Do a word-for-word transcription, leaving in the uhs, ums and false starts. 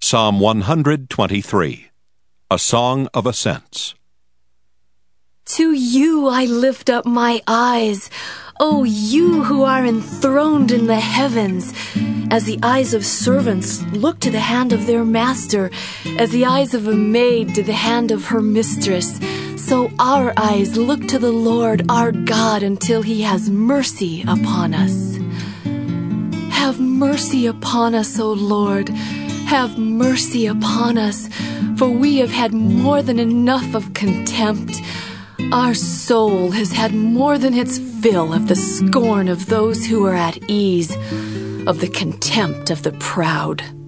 Psalm one twenty-three, A Song of Ascents. To you I lift up my eyes, O you who are enthroned in the heavens. As the eyes of servants look to the hand of their master, as the eyes of a maid to the hand of her mistress, so our eyes look to the Lord our God until he has mercy upon us. Have mercy upon us, O Lord. Have mercy upon us, for we have had more than enough of contempt. Our soul has had more than its fill of the scorn of those who are at ease, of the contempt of the proud.